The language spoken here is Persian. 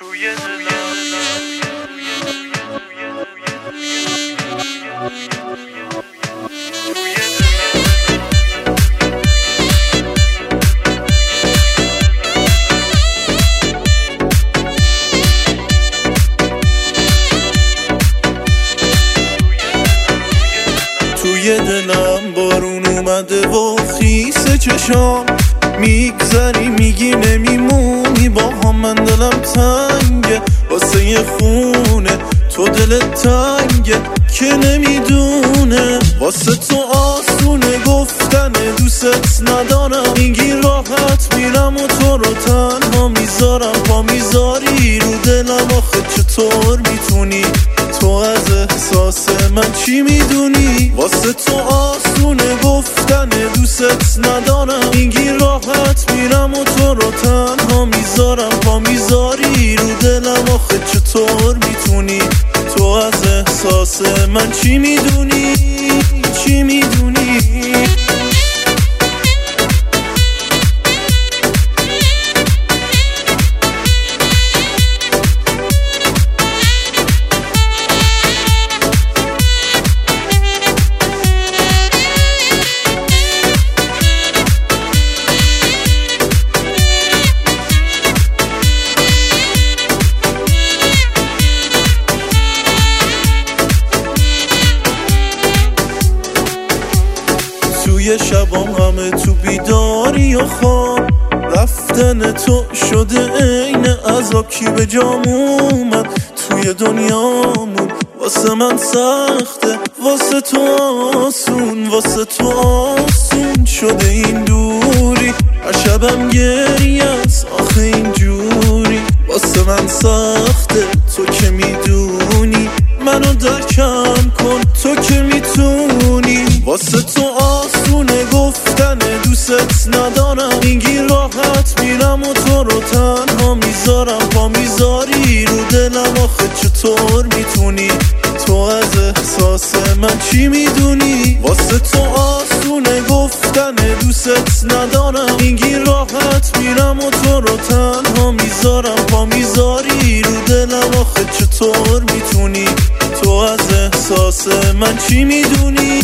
توی دلم بارون اومده و خیس چشام میگذری میگی نمیمونی با هم، من دلم تنگه واسه یه خونه، تو دلت تنگه که نمیدونه. واسه تو آسونه گفتن دوست ندارم، میگی راحت میرم و تو رو تنها میذارم. پا میذاری رو دلم آخه چطور میتونی، تو از احساس من چی میدونی؟ واسه تو آسونه گفتن دوست ندارم، میگی راحت میرم و تو رو تنها میذارم. پا میذاری رو دلم آخه چطور میتونی، تو از احساس من چی میدونی؟ چی میدونی؟ توی شبام همه تو بیداری و خواب، رفتن تو شده عین عذاب. کی به جام اومد توی دنیامون، واسه من سخته واسه تو آسون، واسه تو آسون شده این دوری. هر شبم گریه است آخه اینجوری، واسه من سخته تو که میدونی، منو درکم کن تو که میتونی. واسه تو آسونه گفتن دوست ندارم، میگی راحت میرم و تو رو تنها میذارم. پا میذاری رو دلم آخه چطور میتونی، تو از احساس من چی میدونی؟ واسه تو آسونه گفتن دوست ندارم، میگی راحت میرم و تو رو تنها میذارم. پا میذاری رو دلم آخه چطور میتونی، تو از احساس من چی میدونی؟